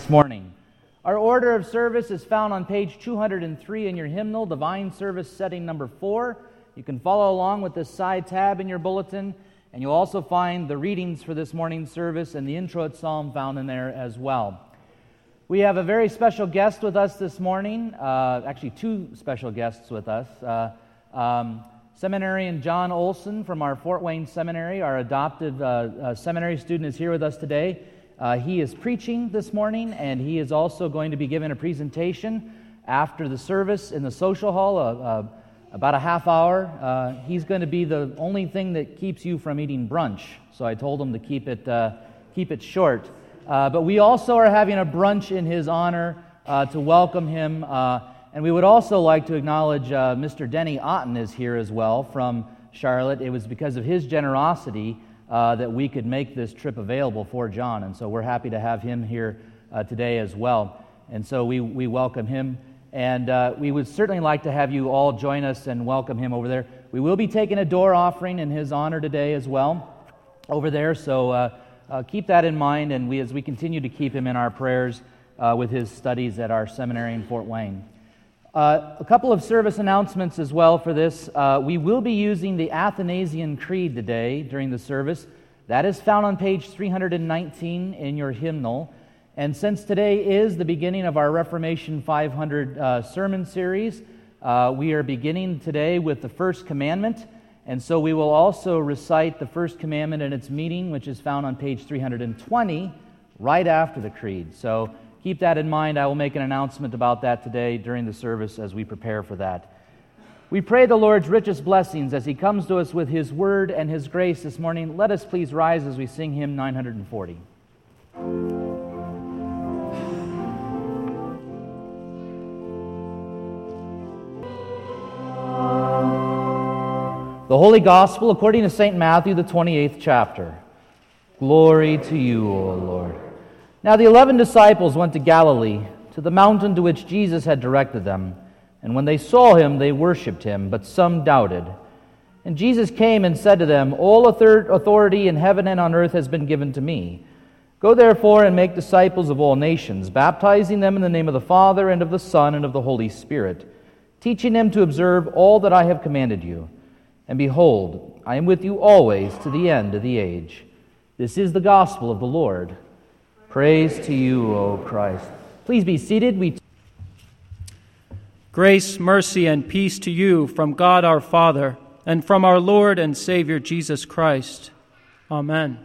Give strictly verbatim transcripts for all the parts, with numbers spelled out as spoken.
this morning. Our order of service is found on page two hundred three in your hymnal, Divine Service Setting number four. You can follow along with this side tab in your bulletin, and you'll also find the readings for this morning's service and the introit psalm found in there as well. We have a very special guest with us this morning, uh, actually two special guests with us. Uh, um, Seminarian John Olson from our Fort Wayne Seminary, our adoptive uh, uh, seminary student, is here with us today. Uh, he is preaching this morning, and he is also going to be giving a presentation after the service in the social hall, uh, uh, about a half hour. Uh, he's going to be the only thing that keeps you from eating brunch, so I told him to keep it uh, keep it short. Uh, but we also are having a brunch in his honor uh, to welcome him, uh, and we would also like to acknowledge uh, Mister Denny Otten is here as well from Charlotte. It was because of his generosity Uh, that we could make this trip available for John, and so we're happy to have him here uh, today as well. And so we, we welcome him, and uh, we would certainly like to have you all join us and welcome him over there. We will be taking a door offering in his honor today as well over there, so uh, uh, keep that in mind, and we as we continue to keep him in our prayers uh, with his studies at our seminary in Fort Wayne. Uh, a couple of service announcements as well for this. Uh, we will be using the Athanasian Creed today during the service. That is found on page three hundred nineteen in your hymnal. And since today is the beginning of our Reformation five hundred uh, sermon series, uh, we are beginning today with the first commandment. And so we will also recite the first commandment in its meaning, which is found on page three hundred twenty, right after the Creed. So keep that in mind. I will make an announcement about that today during the service as we prepare for that. We pray the Lord's richest blessings as He comes to us with His Word and His grace this morning. Let us please rise as we sing hymn nine hundred forty. The Holy Gospel according to Saint Matthew, the twenty-eighth chapter. Glory to you, O Lord. Now the eleven disciples went to Galilee, to the mountain to which Jesus had directed them. And when they saw him, they worshipped him, but some doubted. And Jesus came and said to them, All authority in heaven and on earth has been given to me. Go therefore and make disciples of all nations, baptizing them in the name of the Father, and of the Son, and of the Holy Spirit, teaching them to observe all that I have commanded you. And behold, I am with you always to the end of the age. This is the gospel of the Lord. Praise to you, O Christ. Please be seated. We Grace, mercy, and peace to you from God our Father and from our Lord and Savior Jesus Christ. Amen.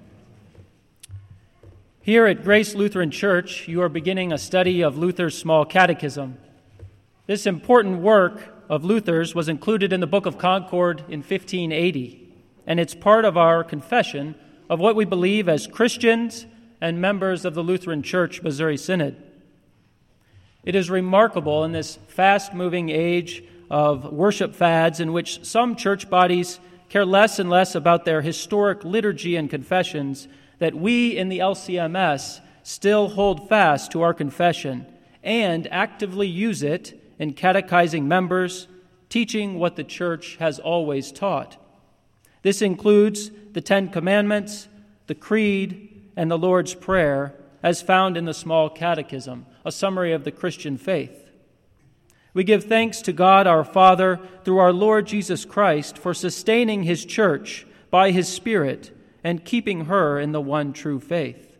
Here at Grace Lutheran Church, you are beginning a study of Luther's Small Catechism. This important work of Luther's was included in the Book of Concord in fifteen eighty, and it's part of our confession of what we believe as Christians and members of the Lutheran Church Missouri Synod. It is remarkable in this fast-moving age of worship fads in which some church bodies care less and less about their historic liturgy and confessions that we in the L C M S still hold fast to our confession and actively use it in catechizing members, teaching what the church has always taught. This includes the Ten Commandments, the Creed, and the Lord's Prayer, as found in the Small Catechism, a summary of the Christian faith. We give thanks to God our Father through our Lord Jesus Christ for sustaining His church by His Spirit and keeping her in the one true faith.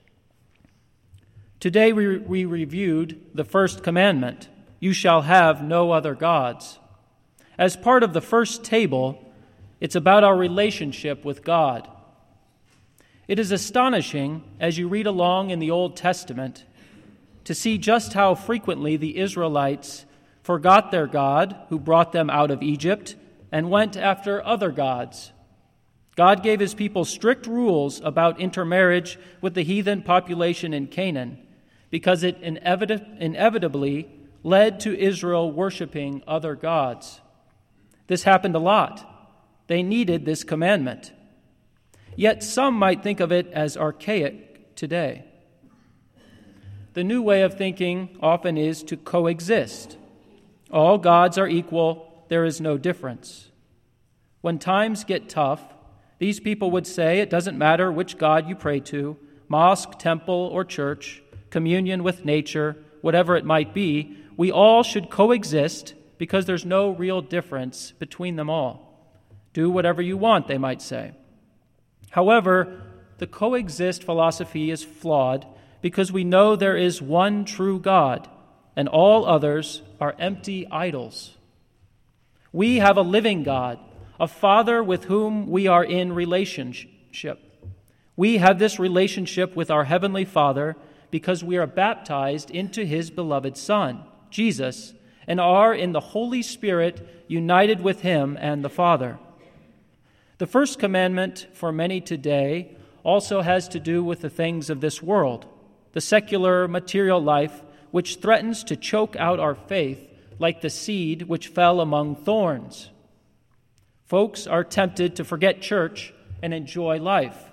Today we, we reviewed the first commandment, you shall have no other gods. As part of the first table, it's about our relationship with God. It is astonishing, as you read along in the Old Testament, to see just how frequently the Israelites forgot their God, who brought them out of Egypt, and went after other gods. God gave His people strict rules about intermarriage with the heathen population in Canaan, because it inevit- inevitably led to Israel worshiping other gods. This happened a lot. They needed this commandment. Yet some might think of it as archaic today. The new way of thinking often is to coexist. All gods are equal, there is no difference. When times get tough, these people would say it doesn't matter which God you pray to, mosque, temple, or church, communion with nature, whatever it might be, we all should coexist because there's no real difference between them all. Do whatever you want, they might say. However, the coexist philosophy is flawed because we know there is one true God, and all others are empty idols. We have a living God, a Father with whom we are in relationship. We have this relationship with our Heavenly Father because we are baptized into His beloved Son, Jesus, and are in the Holy Spirit united with Him and the Father. The first commandment for many today also has to do with the things of this world, the secular material life which threatens to choke out our faith like the seed which fell among thorns. Folks are tempted to forget church and enjoy life.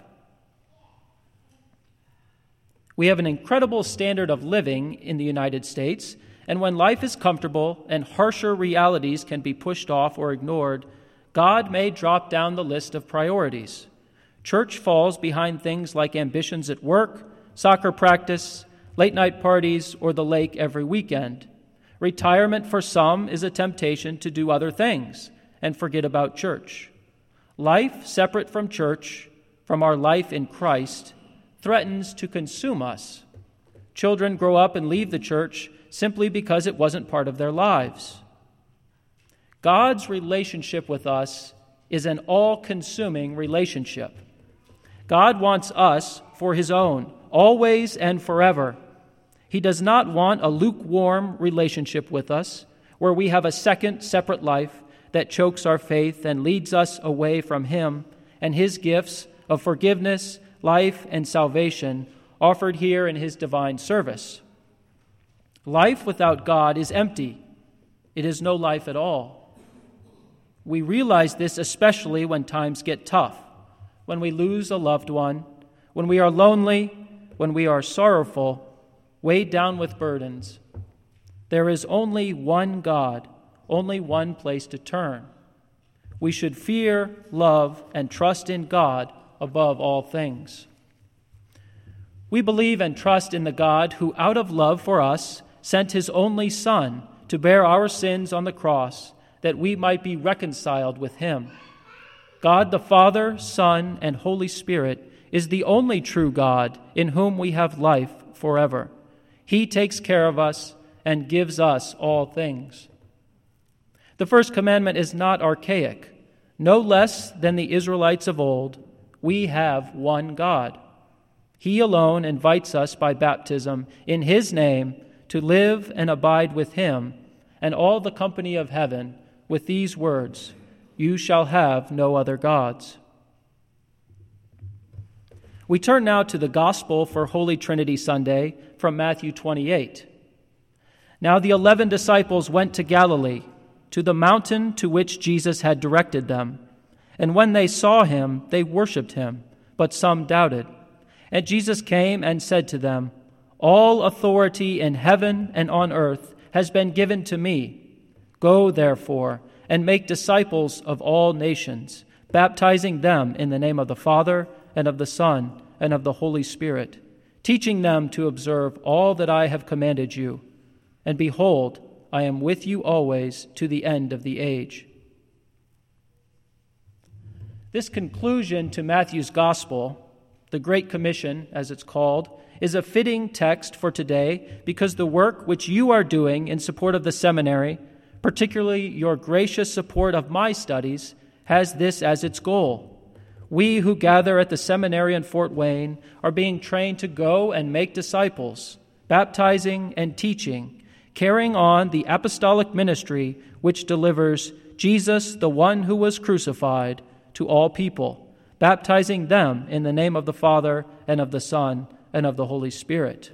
We have an incredible standard of living in the United States, and when life is comfortable and harsher realities can be pushed off or ignored, God may drop down the list of priorities. Church falls behind things like ambitions at work, soccer practice, late-night parties, or the lake every weekend. Retirement for some is a temptation to do other things and forget about church. Life separate from church, from our life in Christ, threatens to consume us. Children grow up and leave the church simply because it wasn't part of their lives. God's relationship with us is an all-consuming relationship. God wants us for His own, always and forever. He does not want a lukewarm relationship with us, where we have a second separate life that chokes our faith and leads us away from Him and His gifts of forgiveness, life, and salvation offered here in His divine service. Life without God is empty. It is no life at all. We realize this especially when times get tough, when we lose a loved one, when we are lonely, when we are sorrowful, weighed down with burdens. There is only one God, only one place to turn. We should fear, love, and trust in God above all things. We believe and trust in the God who, out of love for us, sent His only Son to bear our sins on the cross, that we might be reconciled with Him. God the Father, Son, and Holy Spirit is the only true God in whom we have life forever. He takes care of us and gives us all things. The first commandment is not archaic. No less than the Israelites of old, we have one God. He alone invites us by baptism in His name to live and abide with Him and all the company of heaven with these words, "You shall have no other gods." We turn now to the Gospel for Holy Trinity Sunday from Matthew twenty-eight. Now the eleven disciples went to Galilee, to the mountain to which Jesus had directed them. And when they saw Him, they worshipped Him, but some doubted. And Jesus came and said to them, "All authority in heaven and on earth has been given to me. Go, therefore, and make disciples of all nations, baptizing them in the name of the Father and of the Son and of the Holy Spirit, teaching them to observe all that I have commanded you. And behold, I am with you always to the end of the age." This conclusion to Matthew's Gospel, the Great Commission, as it's called, is a fitting text for today because the work which you are doing in support of the seminary, particularly your gracious support of my studies, has this as its goal. We who gather at the seminary in Fort Wayne are being trained to go and make disciples, baptizing and teaching, carrying on the apostolic ministry which delivers Jesus, the one who was crucified, to all people, baptizing them in the name of the Father and of the Son and of the Holy Spirit.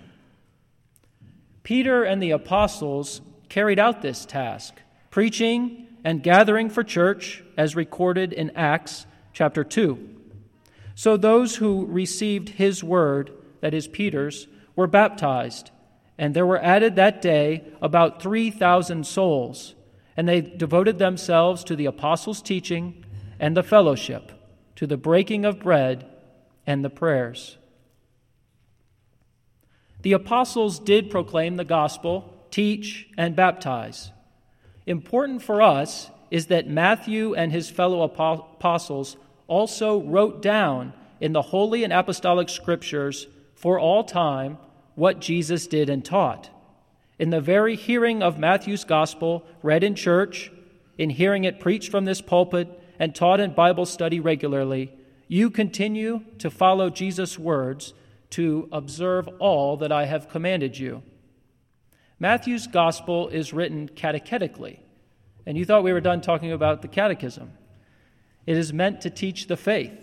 Peter and the apostles carried out this task, preaching and gathering for church, as recorded in Acts chapter two. So those who received his word, that is Peter's, were baptized, and there were added that day about three thousand souls, and they devoted themselves to the apostles' teaching and the fellowship, to the breaking of bread and the prayers. The apostles did proclaim the gospel, teach, and baptize. Important for us is that Matthew and his fellow apostles also wrote down in the holy and apostolic scriptures for all time what Jesus did and taught. In the very hearing of Matthew's gospel read in church, in hearing it preached from this pulpit and taught in Bible study regularly, you continue to follow Jesus' words to observe all that I have commanded you. Matthew's gospel is written catechetically, and you thought we were done talking about the catechism. It is meant to teach the faith.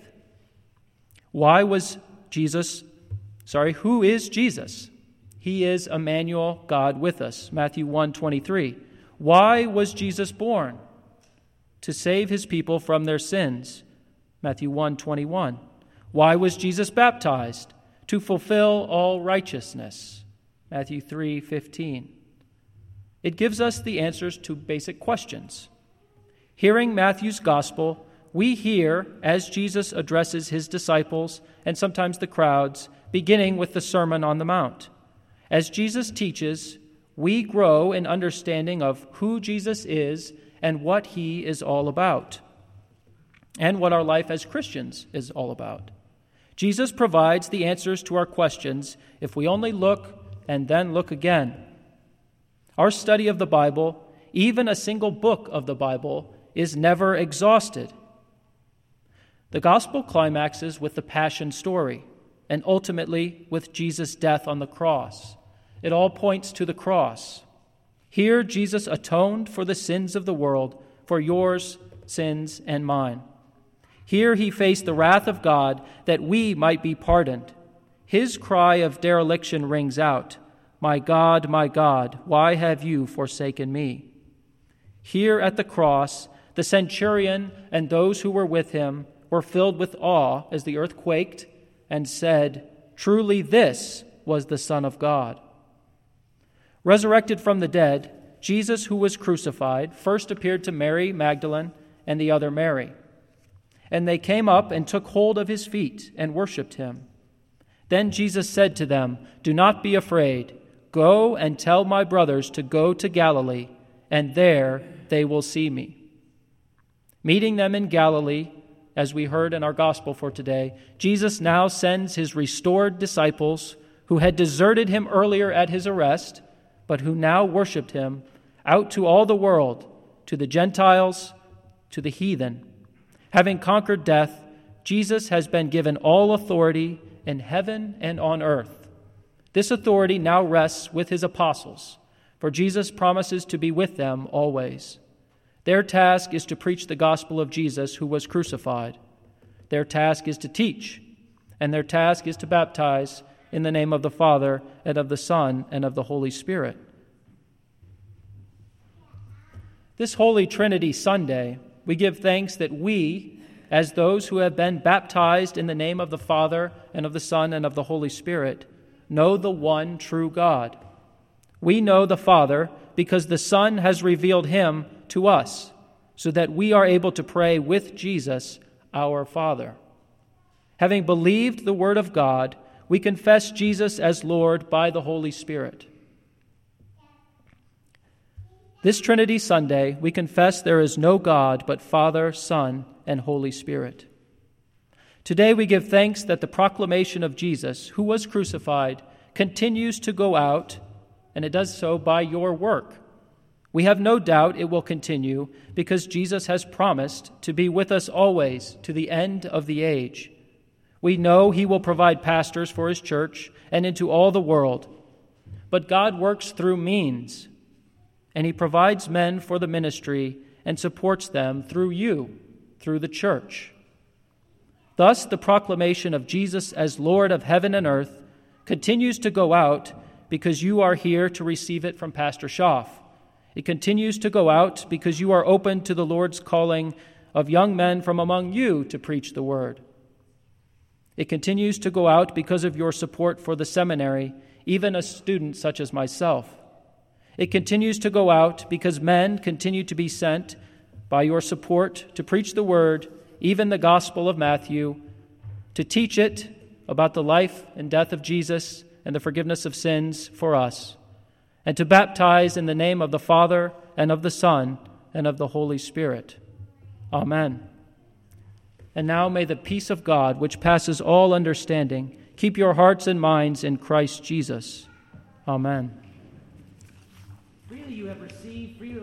Why was Jesus, sorry, who is Jesus? He is Emmanuel, God with us, Matthew one twenty-three. Why was Jesus born? To save his people from their sins, Matthew one twenty-one. Why was Jesus baptized? To fulfill all righteousness, Matthew three fifteen. It gives us the answers to basic questions. Hearing Matthew's gospel, we hear as Jesus addresses his disciples and sometimes the crowds, beginning with the Sermon on the Mount. As Jesus teaches, we grow in understanding of who Jesus is and what he is all about, and what our life as Christians is all about. Jesus provides the answers to our questions if we only look and then look again. Our study of the Bible, even a single book of the Bible, is never exhausted. The gospel climaxes with the Passion story, and ultimately with Jesus' death on the cross. It all points to the cross. Here, Jesus atoned for the sins of the world, for yours, sins, and mine. Here he faced the wrath of God that we might be pardoned. His cry of dereliction rings out, "My God, my God, why have you forsaken me?" Here at the cross, the centurion and those who were with him were filled with awe as the earth quaked and said, "Truly this was the Son of God." Resurrected from the dead, Jesus, who was crucified, first appeared to Mary Magdalene and the other Mary. And they came up and took hold of his feet and worshipped him. Then Jesus said to them, "Do not be afraid. Go and tell my brothers to go to Galilee, and there they will see me." Meeting them in Galilee, as we heard in our gospel for today, Jesus now sends his restored disciples, who had deserted him earlier at his arrest, but who now worshiped him, out to all the world, to the Gentiles, to the heathen. Having conquered death, Jesus has been given all authority in heaven and on earth. This authority now rests with his apostles, for Jesus promises to be with them always. Their task is to preach the gospel of Jesus, who was crucified. Their task is to teach, and their task is to baptize in the name of the Father, and of the Son, and of the Holy Spirit. This Holy Trinity Sunday, we give thanks that we, as those who have been baptized in the name of the Father, and of the Son, and of the Holy Spirit, know the one true God. We know the Father because the Son has revealed him to us, so that we are able to pray with Jesus, our Father. Having believed the Word of God, we confess Jesus as Lord by the Holy Spirit. This Trinity Sunday, we confess there is no God but Father, Son, and Holy Spirit. Today we give thanks that the proclamation of Jesus, who was crucified, continues to go out, and it does so by your work. We have no doubt it will continue because Jesus has promised to be with us always to the end of the age. We know he will provide pastors for his church and into all the world. But God works through means, and he provides men for the ministry and supports them through you, through the church. Thus, the proclamation of Jesus as Lord of heaven and earth continues to go out because you are here to receive it from Pastor Schaff. It continues to go out because you are open to the Lord's calling of young men from among you to preach the word. It continues to go out because of your support for the seminary, even a student such as myself. It continues to go out because men continue to be sent by your support to preach the word, even the Gospel of Matthew, to teach it about the life and death of Jesus and the forgiveness of sins for us, and to baptize in the name of the Father, and of the Son, and of the Holy Spirit. Amen. And now may the peace of God, which passes all understanding, keep your hearts and minds in Christ Jesus. Amen. Freely you have received, freely